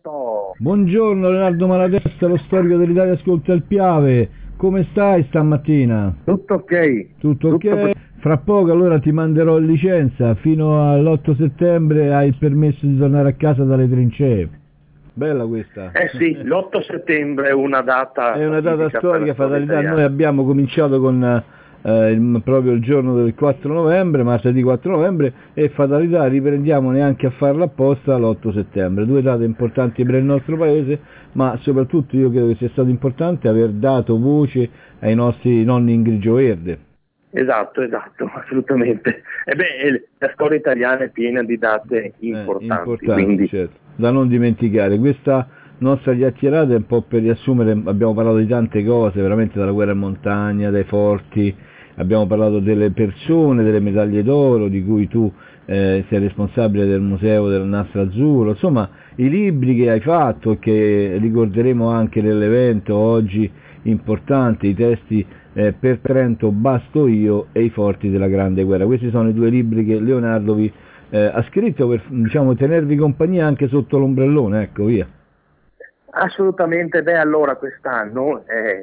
pronto? Buongiorno Leonardo Malatesta, lo storico dell'Italia ascolta il Piave. Come stai stamattina? Tutto ok. Tutto ok? Fra poco allora ti manderò in licenza, fino all'8 settembre hai il permesso di tornare a casa dalle trincee. Bella questa. Eh sì, l'8 settembre è una data È una data storica, fatalità. italiana. Noi abbiamo cominciato con proprio il giorno del 4 novembre, martedì 4 novembre, e fatalità riprendiamo neanche a farla apposta l'8 settembre. Due date importanti per il nostro paese, ma soprattutto io credo che sia stato importante aver dato voce ai nostri nonni in grigio verde. Esatto, assolutamente. La storia italiana è piena di date importanti, quindi... certo, da non dimenticare. Questa nostra chiacchierata è un po' per riassumere, abbiamo parlato di tante cose, veramente dalla guerra in montagna, dai forti, abbiamo parlato delle persone, delle medaglie d'oro, di cui tu sei responsabile del museo del Nastro Azzurro, insomma i libri che hai fatto e che ricorderemo anche nell'evento oggi importante, i testi per Trento basto io e i forti della Grande Guerra. Questi sono i due libri che Leonardo vi ha scritto per, diciamo, tenervi compagnia anche sotto l'ombrellone, ecco, via. Assolutamente, allora quest'anno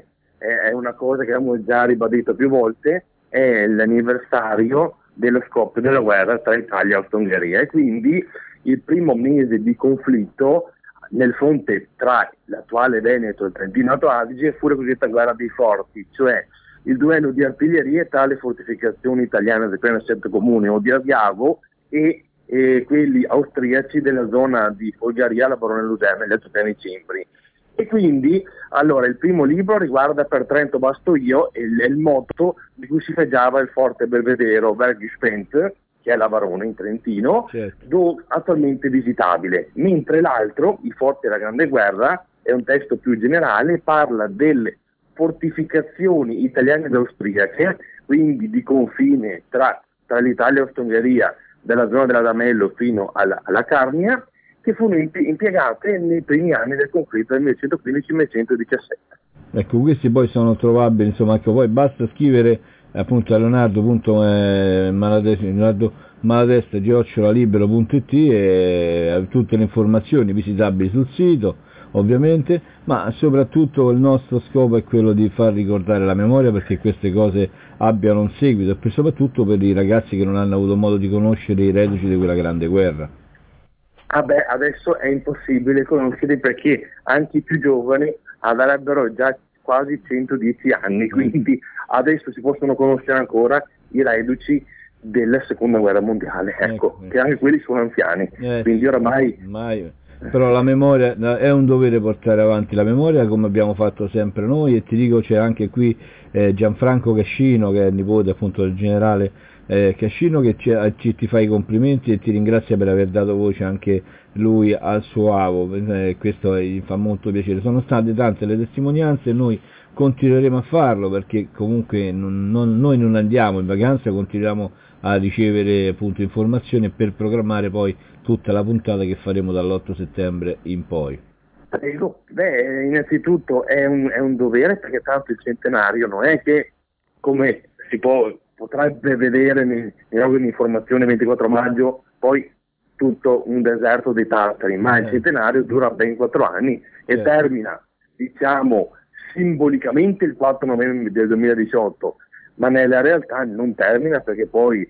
è una cosa che abbiamo già ribadito più volte, è l'anniversario dello scoppio della guerra tra Italia e Austria-Ungheria, e quindi il primo mese di conflitto nel fronte tra l'attuale Veneto e il Trentino Alto Adige fu la cosiddetta guerra dei forti, cioè il duello di artiglierie tra le fortificazioni italiane del piano 7 comune o di Asiago e quelli austriaci della zona di Folgaria, la Barone Luserna e gli Altopiani Cimbri. E quindi, allora, il primo libro riguarda Per Trento basto io, e il motto di cui si festeggiava il forte belvedere Bergispent, che è la Varone in Trentino, certo, attualmente visitabile, mentre l'altro, I forti della Grande Guerra, è un testo più generale, parla delle fortificazioni italiane ed austriache, quindi di confine tra l'Italia e l'Austria-Ungheria, dalla zona dell'Adamello fino alla Carnia, che furono impiegate nei primi anni del conflitto del 1915-1917. Ecco, questi poi sono trovabili, insomma, anche poi basta scrivere appunto a leonardo.malatesta@libero.it e tutte le informazioni visitabili sul sito, ovviamente, ma soprattutto il nostro scopo è quello di far ricordare la memoria, perché queste cose abbiano un seguito, e soprattutto per i ragazzi che non hanno avuto modo di conoscere i reduci di quella grande guerra. Adesso è impossibile conoscerli, perché anche i più giovani avrebbero già quasi 110 anni, quindi adesso si possono conoscere ancora i reduci della seconda guerra mondiale, ecco, che anche quelli sono anziani, quindi oramai... Però la memoria, è un dovere portare avanti la memoria, come abbiamo fatto sempre noi, e ti dico, c'è anche qui Gianfranco Cascino, che è il nipote appunto del generale Cascino, che ti fa i complimenti e ti ringrazia per aver dato voce anche lui al suo avo, questo gli fa molto piacere. Sono state tante le testimonianze e noi continueremo a farlo, perché comunque noi non andiamo in vacanza, continuiamo a ricevere appunto informazioni per programmare poi tutta la puntata che faremo dall'8 settembre in poi. Prego. Innanzitutto è un dovere, perché tanto il centenario non è che, come si potrebbe vedere nei organi di informazione 24 maggio, poi tutto un deserto dei tartari, ma il centenario dura ben 4 anni e termina, diciamo, simbolicamente il 4 novembre del 2018, ma nella realtà non termina, perché poi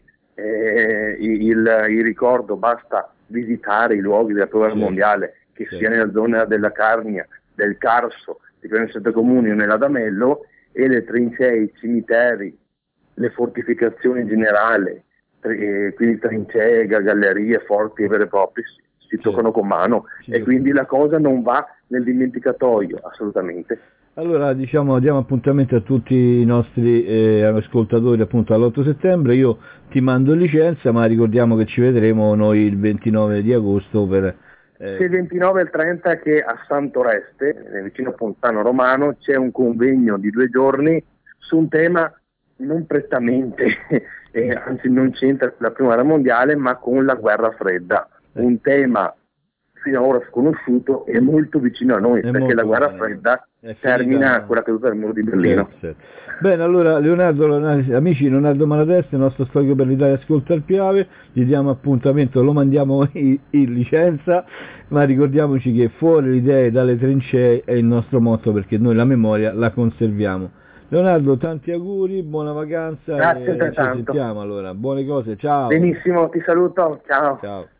il ricordo, basta visitare i luoghi della prima guerra mondiale, che sia nella zona della Carnia, del Carso, di Piano 7 Comuni o nell'Adamello, e le trincee, i cimiteri, le fortificazioni in generale, quindi trincee, gallerie, forti vere e proprie, si toccano con mano, e quindi la cosa non va nel dimenticatoio, assolutamente. Allora, diciamo, diamo appuntamento a tutti i nostri ascoltatori appunto all'8 settembre, io ti mando in licenza, ma ricordiamo che ci vedremo noi il 29 di agosto per... Sì, il 29 e il 30 che a Santoreste, vicino a Pontano Romano, c'è un convegno di 2 giorni su un tema non prettamente, anzi non c'entra con la prima guerra mondiale, ma con la guerra fredda, un tema fino ad ora sconosciuto e molto vicino a noi, perché la guerra fredda termina con la caduta del muro di Berlino. Certo. Bene, allora amici, Leonardo Malatesta, il nostro storico per l'Italia ascolta il Piave, gli diamo appuntamento, lo mandiamo in licenza, ma ricordiamoci che fuori le idee dalle trincee è il nostro motto, perché noi la memoria la conserviamo. Leonardo, tanti auguri, buona vacanza. Grazie e ci sentiamo allora, buone cose, ciao. Benissimo, ti saluto, ciao. Ciao.